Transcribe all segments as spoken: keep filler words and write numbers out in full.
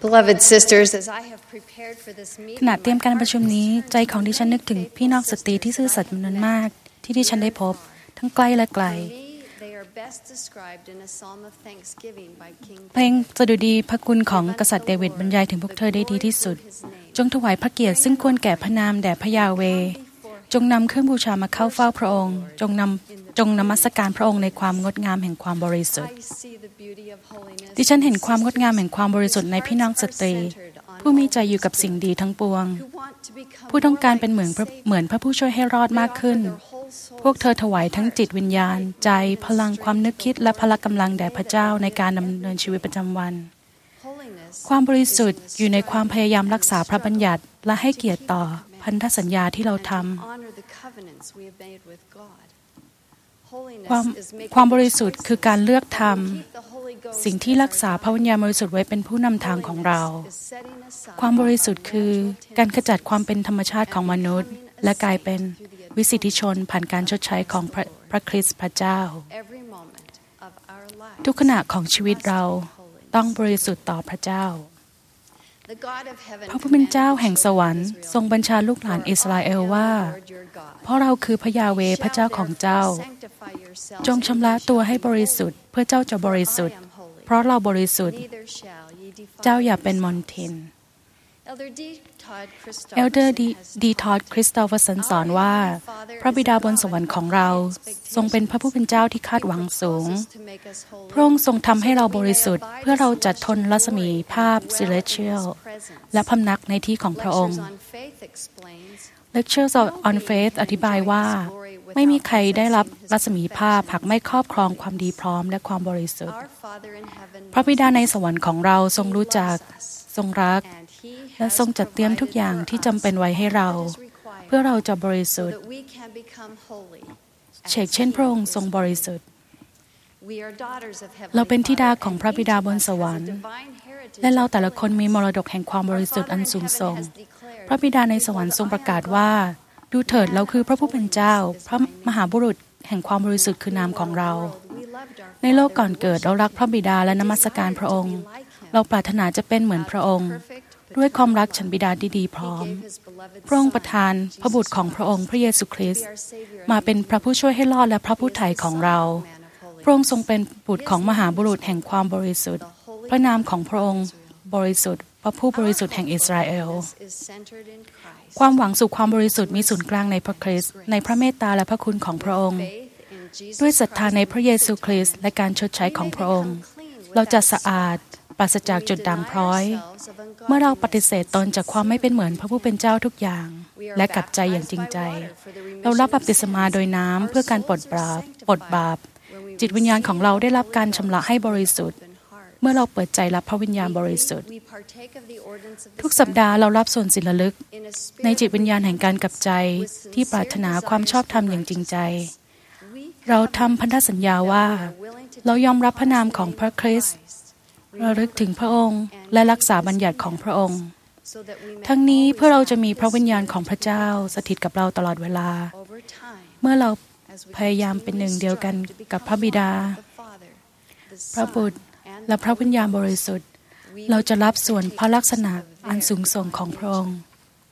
Beloved sisters, as I have prepared for this ขณะเตรียมการประชุมนี้ใจของดิฉันนึกถึงพี่น้องสตรีที่ซื่อสัตย์จำนวนมากที่ดิฉันได้พบทั้งใกล้และไกลเพลงสดุดีพระคุณของกษัตริย์เดวิดบรรยายถึงพวกเธอได้ดีที่สุดจงถวายพระเกียรติซึ่งควรแก่พระนามแด่พระยาเวห์จงนำเครื่องบูชามาเข้าเฝ้าพระองค์จงนำจงนมัสการพระองค์ในความงดงามแห่งความบริสุทธิ์ดิฉันเห็นความงดงามแห่งความบริสุทธิ์ในพี่น้องสตรีผู้มีใจอยู่กับสิ่งดีทั้งปวงผู้ต้องการเป็นเหมือนเหมือนพระผู้ช่วยให้รอดมากขึ้นพวกเธอถวายทั้งจิตวิญญาณใจพลังความนึกคิดและพละกำลังแด่พระเจ้าในการดำเนินชีวิตประจำวันความบริสุทธิ์อยู่ในความพยายามรักษาพระบัญญัติและให้เกียรติต่อพันธสัญญาที่เราทำความความบริสุทธิ์คือการเลือกทำสิ่งที่รักษาพระวิญญาณบริสุทธิ์ไว้เป็นผู้นำทางของเราความบริสุทธิ์คือการขจัดความเป็นธรรมชาติของมนุษย์และกลายเป็นวิสิทธิชนผ่านการชดใช้ของพระ, พระคริสต์พระเจ้าทุกขณะของชีวิตเราต้องบริสุทธิ์ต่อพระเจ้าพระผู้เป็นเจ้าแห่งสวรรค์ทรงบัญชาลูกหลานอิสราเอลว่าเพราะเราคือพระยาเวห์พระเจ้าของเจ้าจงชำระตัวให้บริสุทธิ์เพื่อเจ้าจะบริสุทธิ์เพราะเราบริสุทธิ์เจ้าอย่าเป็นมลทินเอลเดอร์ดีทอดคริสโตเฟอร์สันสอนว่าพระบิดาบนสวรรค์ของเราทรงเป็นพระผู้เป็นเจ้าที่คาดหวังสูงพระองค์ทรงทำให้เราบริสุทธิ์เพื่อเราจัดทนรัศมีภาพ celestial และพำนักในที่ของพระองค์ Lectures on Faith อธิบายว่าไม่มีใครได้รับรัศมีภาพหากไม่ครอบครองความดีพร้อมและความบริสุทธิ์พระบิดาในสวรรค์ของเราทรงรู้จักทรงรักและทรงจัดเตรียมทุกอย่างที่จำเป็นไว้ให้เราเพื่อเราจะบริสุทธิ์เช่นเช่นพระองค์ทรงบริสุทธิ์เราเป็นธิดาของพระบิดาบนสวรรค์และเราแต่ละคนมีมรดกแห่งความบริสุทธิ์อันสูงส่งพระบิดาในสวรรค์ทรงประกาศว่าดูเถิดเราคือพระผู้เป็นเจ้าพระมหาบุรุษแห่งความบริสุทธิ์คือนามของเราในโลกก่อนเกิดเรารักพระบิดาและนมัสการพระองค์เราปรารถนาจะเป็นเหมือนพระองค์ด้วยความรักฉันบิดาที่ดีพร้อมพระองค์ประทานพระบุตรของพระองค์พระเยซูคริสต์มาเป็นพระผู้ช่วยให้รอดและพระผู้ไถ่ของเราพระองค์ทรงเป็นบุตรของมหาบุรุษแห่งความบริสุทธิ์พระนามของพระองค์บริสุทธิ์พระผู้บริสุทธิ์แห่งอิสราเอลความหวังสู่ความบริสุทธิ์มีศูนย์กลางในพระคริสต์ในพระเมตตาและพระคุณของพระองค์ด้วยศรัทธาในพระเยซูคริสต์และการชดใช้ของพระองค์เราจะสะอาดปราศจากจุดด่างพร้อยเมื่อเราปฏิเสธตนจากความไม่เป็นเหมือนพระผู้เป็นเจ้าทุกอย่างและกลับใจอย่างจริงใจเรารับบัพติศมาโดยน้ำเพื่อการปลดบาปปลดบาปจิตวิญญาณของเราได้รับการชำระให้บริสุทธิ์เมื่อเราเปิดใจรับพระวิญญาณบริสุทธิ์ทุกสัปดาห์เรารับส่วนศิลลึกในจิตวิญญาณแห่งการกลับใจที่ปรารถนาความชอบธรรมอย่างจริงใจเราทำพันธสัญญาว่าเรายอมรับพระนามของพระคริสต์ระลึกถึงพระองค์และรักษาบัญญัติของพระองค์ทั้งนี้เพื่อเราจะมีพระวิญญาณของพระเจ้าสถิตกับเราตลอดเวลาเมื่อเราพยายามเป็นหนึ่งเดียวกันกับพระบิดาพระบุตรและพระวิญญาณบริสุทธิ์เราจะรับส่วนพระลักษณะอันสูงส่งของพระองค์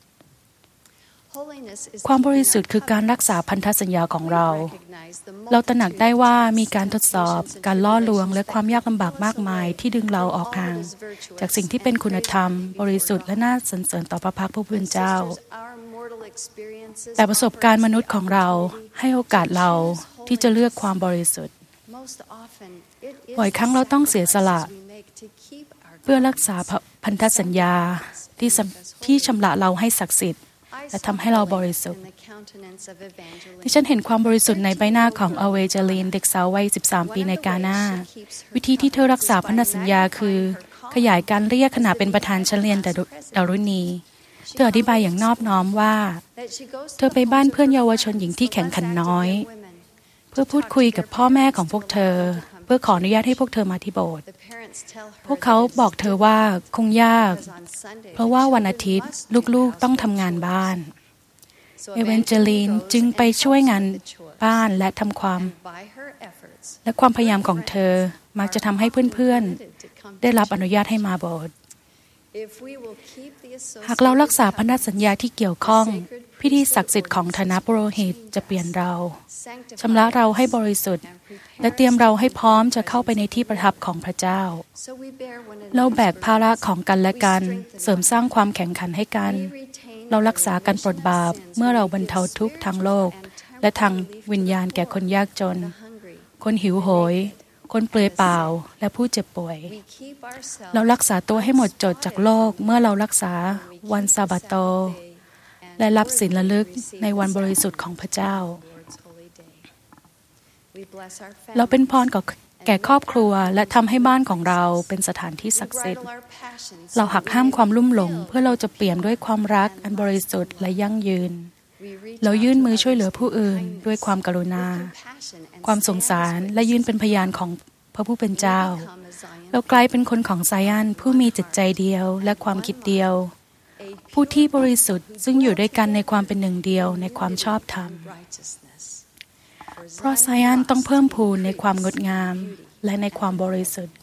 ความบริสุทธิ์คือการรักษาพันธสัญญาของเราเราตระหนักได้ว่ามีการทดสอบการล่อลวงและความยากลำบากมากมายที่ดึงเราออกห่างจากสิ่งที่เป็นคุณธรรมบริสุทธิ์และน่าสรรเสริญต่อพระพักตร์ผู้เป็นเจ้าแต่ประสบการณ์มนุษย์ของเราให้โอกาสเราที่จะเลือกความบริสุทธิ์บ่อยครั้งเราต้องเสียสละเพื่อรักษาพันธสัญญาที่ที่ชำระเราให้ศักดิ์สิทธิ์และทำให้เราบริสุทธิ์ดิฉันเห็นความบริสุทธิ์ในใบหน้าของอเวเจลีนเด็กสาววัยสิบสามปีในกาหน้าวิธีที่เธอรักษาพันธสัญญาคือขยายการเรียกขณะเป็นประธานชั้นเรียนดารุณีเธออธิบายอย่างนอบน้อมว่าเธอไปบ้านเพื่อนเยาวชนหญิงที่แข็งขันน้อยเพื่อพูดคุยกับพ่อแม่ของพวกเธอเพื่อขออนุญาตให้พวกเธอมาที่โบสถ์พวกเขาบอกเธอว่าคงยากเพราะว่าวันอาทิตย์ลูกๆต้องทำงานบ้านเอเวนเจลีนจึงไปช่วยงานบ้านและทำความและความพยายามของเธอมักจะทำให้เพื่อนๆได้รับอนุญาตให้มาโบสถ์หากเรารักษาพันธสัญญาที่เกี่ยวข้องพิธีศักดิ์สิทธิ์ของฐานะปุโรหิตจะเปลี่ยนเราชำระเราให้บริสุทธิ์และเตรียมเราให้พร้อมจะเข้าไปในที่ประทับของพระเจ้าเราแบกภาระของกันและกันเสริมสร้างความแข่งขันให้กันเรารักษาการปลดบาปเมื่อเราบรรเทาทุกข์ทางโลกและทางวิญญาณแก่คนยากจนคนหิวโหยคนเปลือยเปล่าและผู้เจ็บป่วยเรารักษาตัวให้หมดจดจากโลกเมื่อเรารักษาวันซาบาโตและรับศีลระลึกในวันบริสุทธิ์ของพระเจ้าเราเป็นพรแก่ครอบครัวและทำให้บ้านของเราเป็นสถานที่ศักดิ์สิทธิ์เราหักห้ามความลุ่มหลงเพื่อเราจะเปี่ยมด้วยความรักอันบริสุทธิ์และยั่งยืนเรายื่นมือช่วยเหลือผู้อื่นด้วยความกรุณาความสงสารและยืนเป็นพยานของพระผู้เป็นเจ้าเรากลายเป็นคนของไซออนผู้มีจิตใจเดียวและความคิดเดียวผู้ที่บริสุทธิ์ซึ่งอยู่ด้วยกันในความเป็นหนึ่งเดียวในความชอบธรรมเพราะไซออนต้องเพิ่มพูนในความงดงามและในความบริสุทธิ์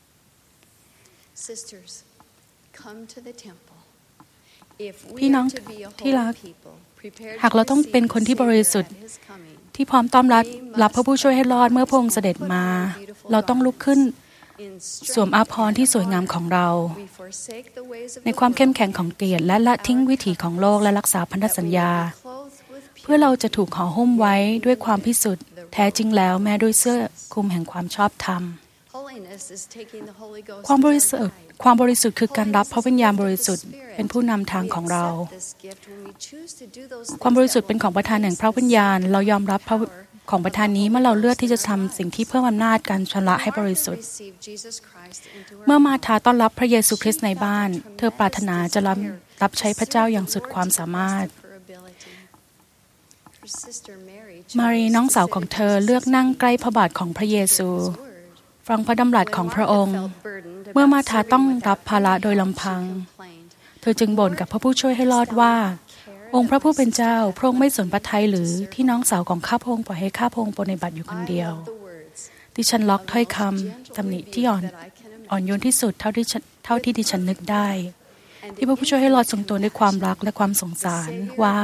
พี่น้องที่รักหากเราต้องเป็นคนที่บริสุทธิ์ที่พร้อมต้อนรับรับพระผู้ช่วยให้รอดเมื่อพระองค์เสด็จมาเราต้องลุกขึ้นสวมอาภรณ์ที่สวยงามของเราในความเข้มแข็งของเกียรติและละทิ้งวิถีของโลกและรักษาพันธสัญญาเพื่อเราจะถูกห่อหุ้มไว้ด้วยความพิสุทธิ์แท้จริงแล้วแม้ด้วยเสื้อคลุมแห่งความชอบธรรมความบริสุทธิ์ความบริสุทธิ์คือการรับพระวิญญาณบริสุทธิ์เป็นผู้นำทางของเราความบริสุทธิ์เป็นของประทานแห่งพระวิญญาณเรายอมรับพระของประทานนี้เมื่อเราเลือกที่จะทำสิ่งที่เพิ่มอำนาจการชำระให้บริสุทธิ์เมื่อมาธาต้อนรับพระเยซูคริสต์ในบ้านเธอปรารถนาจะรับรับใช้พระเจ้าอย่างสุดความสามารถมารีน้องสาวของเธอเลือกนั่งใกล้พระบาทของพระเยซูฟังพระดำรัสของพระองค์เมื่อมาธาต้องรับภาระโดยลำพังเธอจึงบ่นกับพระผู้ช่วยให้รอดว่าองค์พระผู้เป็นเจ้าพระองค์ไม่สนพระทัยหรือที่น้องสาวของข้าพระองค์ปล่อยให้ข้าพระองค์ปฏิบัติอยู่คนเดียวดิฉันล็อกถ้อยคำตำหนิที่อ่อนอ่อนโยนที่สุดเท่าที่เท่าที่ดิฉันนึกได้ที่พระผู้ช่วยให้รอดทรงตัวด้วยความรักและความสงสารว่า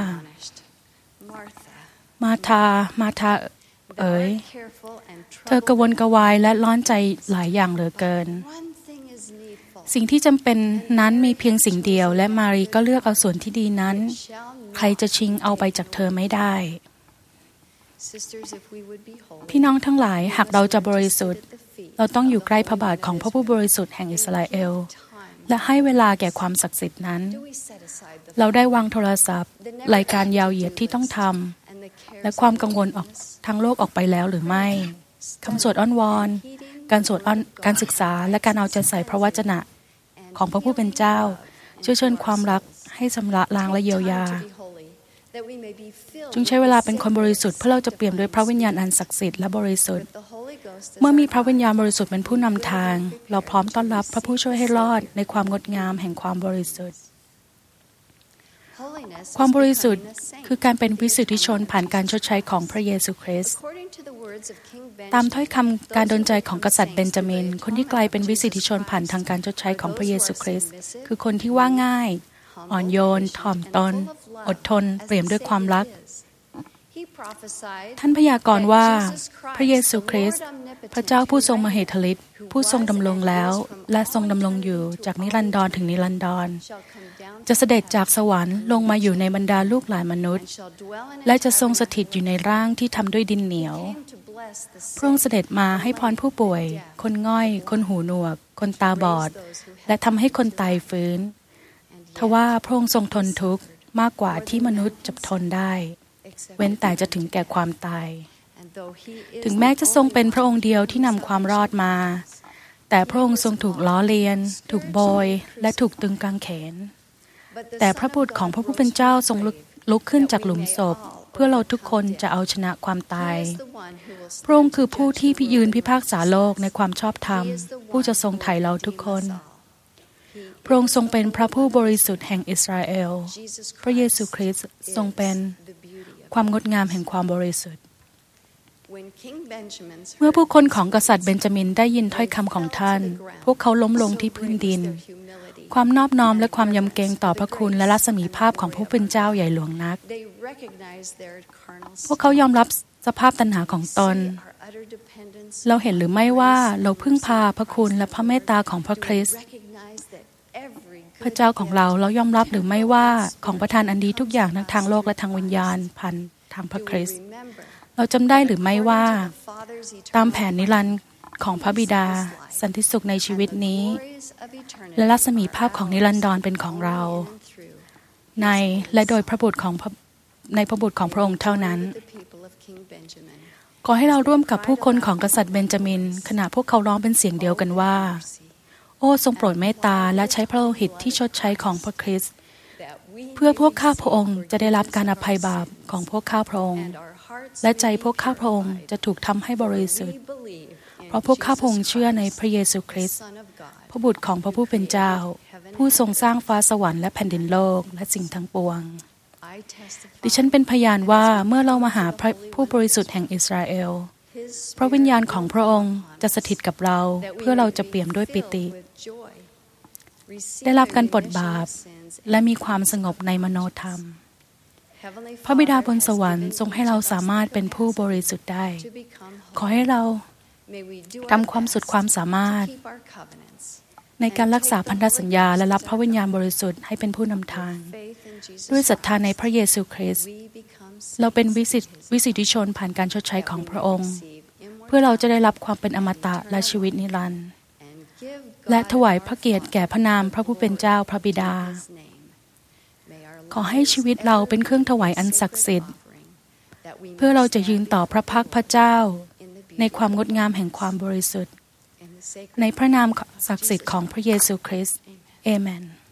มาธามาธาเอ๋ยเธอกระวนกระวายและร้อนใจหลายอย่างเหลือเกินสิ่งที่จำเป็นนั้นมีเพียงสิ่งเดียวและมารีก็เลือกเอาส่วนที่ดีนั้นใครจะชิงเอาไปจากเธอไม่ได้พี่น้องทั้งหลายหากเราจะบริสุทธิ์เราต้องอยู่ใกล้พระบาทของพระผู้บริสุทธิ์แห่งอิสราเอลและให้เวลาแก่ความศักดิ์สิทธิ์นั้นเราได้วางโทรศัพท์รายการยาวเหยียดที่ต้องทำและความกังวลออกทางโลกออกไปแล้วหรือไม่คำสวดอ้อนวอนการสวดอ้อนการศึกษาและการเอาใจใส่พระวจนะของพระผู้เป็นเจ้าช่วยเชิญความรักให้ชำระล้างและเยียวยาจึงใช้เวลาเป็นคนบริสุทธิ์เพื่อเราจะเปี่ยมด้วยพระวิญญาณอันศักดิ์สิทธิ์และบริสุทธิ์เมื่อมีพระวิญญาณบริสุทธิ์เป็นผู้นำทางเราพร้อมต้อนรับพระผู้ช่วยให้รอดในความงดงามแห่งความบริสุทธิ์ความบริสุทธิ์คือการเป็นวิสุทธิชนผ่านการชดใช้ของพระเยซูคริสต์ตามถ้อยคำการดลใจของกษัตริย์เบนจามินคนที่กลายเป็นวิสุทธิชนผ่านทางการชดใช้ของพระเยซูคริสต์คือคนที่ว่าง่ายอ่อนโยนถ่อมตนอดทนเปี่ยมด้วยความรักท่านพยากรณ์ว่าพระเยซูคริสต์พระเจ้าผู้ทรงมเหทฤทธิ์ผู้ทรงดำรงแล้วและทรงดำรงอยู่จากนิรันดรถึงนิรันดรจะเสด็จจากสวรรค์ลงมาอยู่ในบรรดาลูกหลานมนุษย์และจะทรงสถิตอยู่ในร่างที่ทำด้วยดินเหนียวพระองค์เสด็จมาให้พรผู้ป่วยคนง่อยคนหูหนวกคนตาบอดและทำให้คนตายฟื้นทว่าพระองค์ทรงทนทุกข์มากกว่าที่มนุษย์จะทนได้เว้นแต่จะถึงแก่ความตายถึงแม้จะทรงเป็นพระองค์เดียวที่นำความรอดมาแต่พระองค์ทรงถูกล้อเลียนถูกโบยและถูกตึงกางเขนแต่พระบุตรของพระผู้เป็นเจ้าทรงลุกขึ้นจากหลุมศพเพื่อเราทุกคนจะเอาชนะความตายพระองค์คือผู้ที่พิยืนพิพากษาโลกในความชอบธรรมผู้จะทรงไถ่เราทุกคนพระองค์ทรงเป็นพระผู้บริสุทธิ์แห่งอิสราเอลพระเยซูคริสต์ทรงเป็นความงดงามแห่งความบริสุทธิ์เมื่อผู้คนของกษัตริย์เบนจามินได้ยินถ้อยคำของท่านพวกเขาล้มลงที่พื้นดินความนอบน้อมและความยำเกรงต่อพระคุณและรัศมีภาพของผู้เป็นเจ้าใหญ่หลวงนักพวกเขายอมรับสภาพตัณหาของตนเราเห็นหรือไม่ว่าเราพึ่งพาพระคุณและพระเมตตาของพระคริสต์พระเจ้าของเราเรายอมรับหรือไม่ว่าของประทานอันดีทุกอย่างทั้งทางโลกและทางวิญญาณผ่านทางพระคริสต์เราจำได้หรือไม่ว่าตามแผนนิรันดร์ของพระบิดาสันติสุขในชีวิตนี้และรัศมีภาพของนิรันดรเป็นของเราในและโดยพระบุตรของในพระบุตรของพระองค์เท่านั้นขอให้เราร่วมกับผู้คนของกษัตริย์เบนจามินขณะพวกเขาร้องเป็นเสียงเดียวกันว่าโอ้ทรงโปรดเมตตาและใช้พระโลหิตที่ชดใช้ของพระคริสต์เพื่อพวกข้าพระองค์จะได้รับการอภัยบาปของพวกข้าพระองค์และใจพวกข้าพระองค์จะถูกทำให้บริสุทธิ์เพราะพวกข้าพระองค์เชื่อในพระเยซูคริสต์พระบุตรของพระผู้เป็นเจ้าผู้ทรงสร้างฟ้าสวรรค์และแผ่นดินโลกและสิ่งทั้งปวงดิฉันเป็นพยานว่าเมื่อเรามาหาพระผู้บริสุทธิ์แห่งอิสราเอลพระวิญญาณของพระองค์จะสถิตกับเราเพื่อเราจะเปี่ยมด้วยปิติได้รับการปลดบาปและมีความสงบในมโนธรรมพระบิดาบนสวรรค์ทรงให้เราสามารถเป็นผู้บริสุทธิ์ได้ขอให้เราทำความสุดความสามารถในการรักษาพันธสัญญาและรับพระวิญญาณบริสุทธิ์ให้เป็นผู้นำทางด้วยศรัทธาในพระเยซูคริสต์เราเป็นวิสิทธิวิสิทธิชนผ่านการชดใช้ของพระองค์เพื่อเราจะได้รับความเป็นอมตะและชีวิตนิรันดร์และถวายพระเกียรติแก่พระนามพระผู้เป็นเจ้าพระบิดาขอให้ชีวิตเราเป็นเครื่องถวายอันศักดิ์สิทธิ์เพื่อเราจะยืนต่อพระพักพระเจ้าในความงดงามแห่งความบริสุทธิ์ในพระนามศักดิ์สิทธิ์ของพระเยซูคริสต์เอเมน